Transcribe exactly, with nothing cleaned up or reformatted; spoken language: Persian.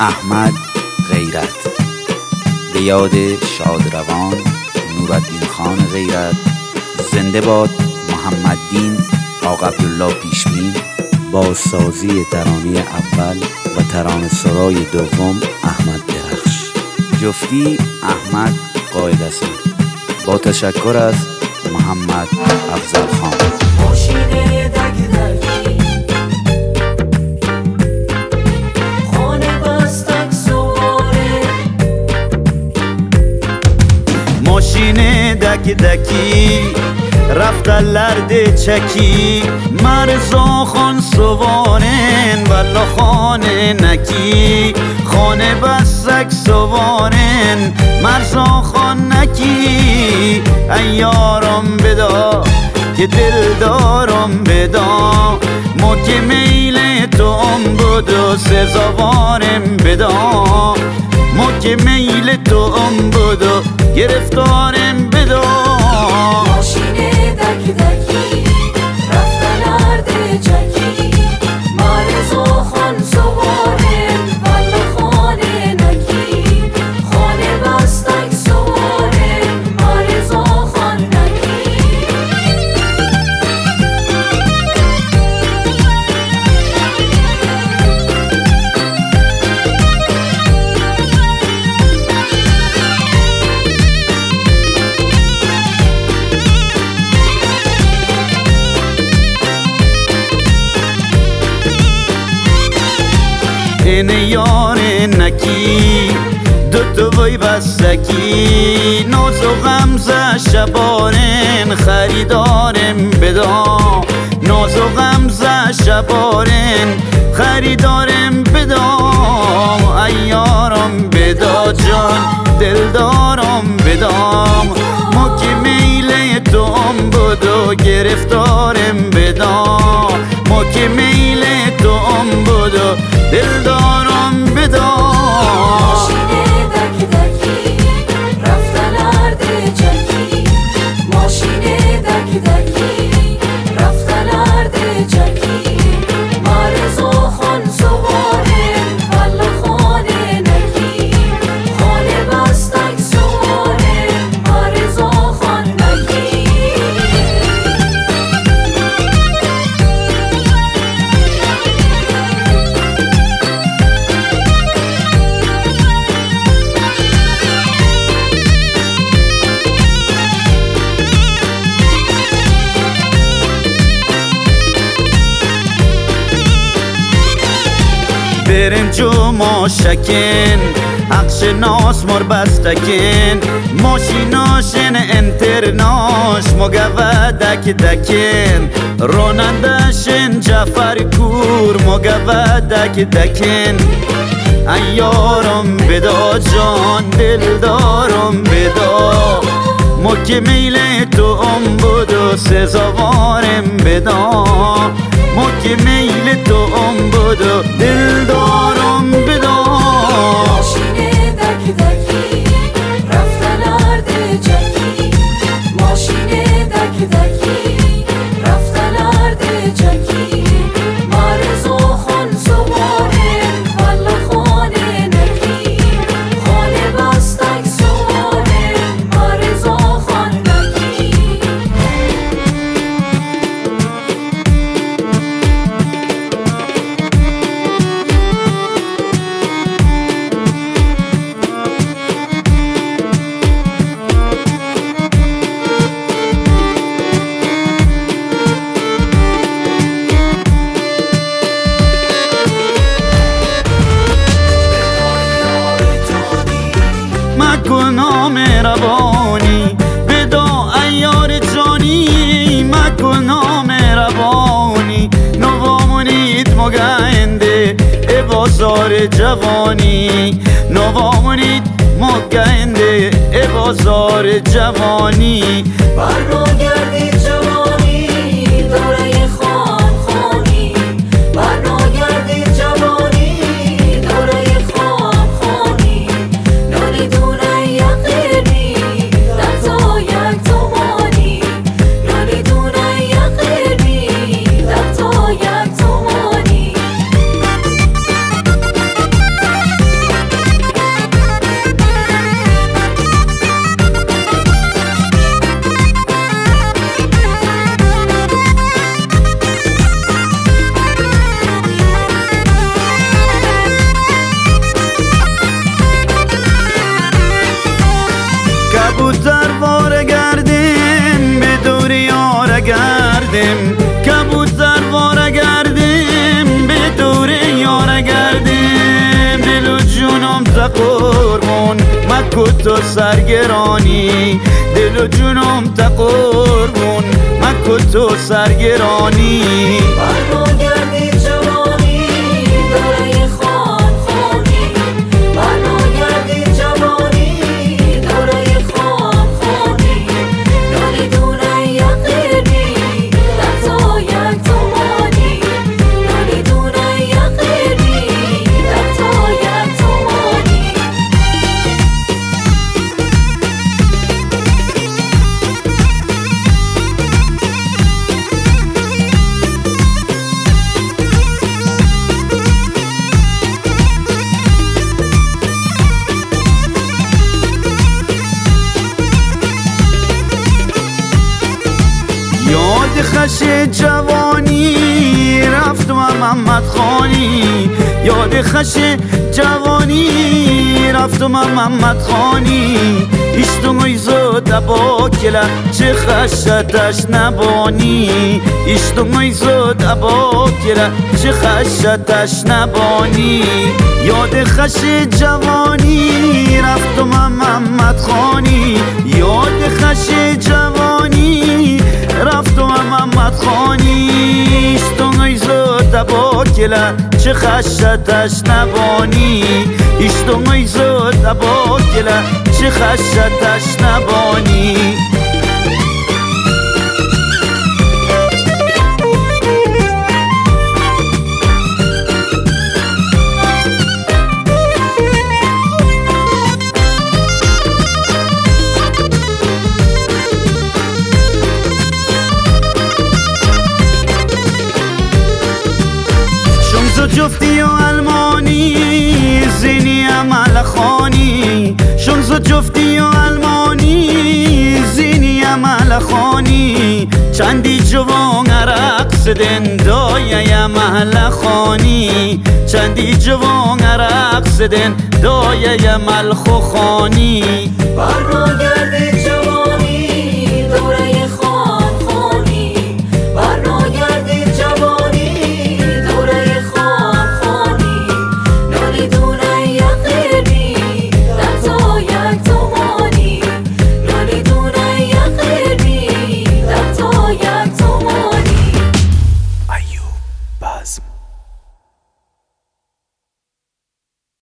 احمد غیرت به یاد شادروان نورالدین خان غیرت. زنده باد محمددین آقا عبدالله پیشمی با سازی ترانه اول و ترانه سرای دوم احمد درخش. جفتی احمد قائد است. با تشکر از محمد افضل خان. ماشین دک دکی رفت لرد چکی، مرزا خان سوارن والا خانه نکی، خانه بسک سوارن مرزا خان نکی. ایارم بدا که دل دارم بدا، ما که میل تو ام بود و سزاوارم بدا، ما که میل تو ام بود و گرفتارم بدا. ماشین دک دکی رفت لرد چکی، مرزا خان سوارن والا خانه نکی، خانه بستک سوارن مرزا خان نکی. این یار نکی دو تو بای بستکی، ناز و غمزه شبارن خریدارم بدا، ناز و غمزه شبارن خریدارم بدا. ایارم بدا جان دلدارم بدام، ما که میل تو ام بود و گرفتارم بدا، ما که میل تو ام بود و دلدارم بدا. ماشین دک دکی رفت لرد چکی، ماشین دک دکی رفت لرد چکی، مرزا خان سوارن والا خانه نکی، خانه بستک سوارن مرزا خان نکی. برنج و ماشکن عقش ناس مر بستکن، ماشیناشن انترناش مگوه دک دکن، رانندشن جعفر کور مگوه دک دکن. ایارم بدا جان دلدارم بدا، ما که میل تو ام بود و سزاوارم بدا، ما که میل تو ام بود و دلدارم بدا. ماشین دک دکی رفت لرد چکی، ماشین دک دکی رفت لرد چکی، مرزا خان سوارن والا خانه نکی، خانه بستک سوارن مرزا خان نکی. مکن مهربانی بدا ایار جانی، مکن مهربانی نوامونید مگنده ای بازار جوانی، نوامونید مگنده ای بازار جوانی. برنگردی جوانی دوره خان خانی، برنگردی جوانی دوره خان خانی، نانی دونه یقینی در تو یک تومانی، نانی دونه یقینی در تو یک تومانی. مکو تو سرگرانی دل و جونم تا قربون مکو تو سرگرانی برناگردی جوانی دارای خان خانی برناگردی جوانی دارای خان خانی نالیدونه یقینی در تا یک تومانی نالیدونه یقینی در تا یک تومانی یاد خش جوانی رفت و محمد خانی یاد خش جوانی رفت و محمد خانی اشتموی زود با کلا چه خشتش نبانی اشتموی زود با کلا چه خشتش نبانی یاد خش جوانی رفت و محمد خانی یاد خش جوانی رفت و محمد خانی اشتموی زود با کلا چه خشتش نبانی اشتموی زود با کلا چه خشتش نبانی شمس جفتی و المانی زینی عمل خانی شمس جفتی و المانی زینی عمل خانی چندی جوان رقص دن دایه عمل خانی چندی جوان رقص دن دایه ملخ خانی برناگردی جوانی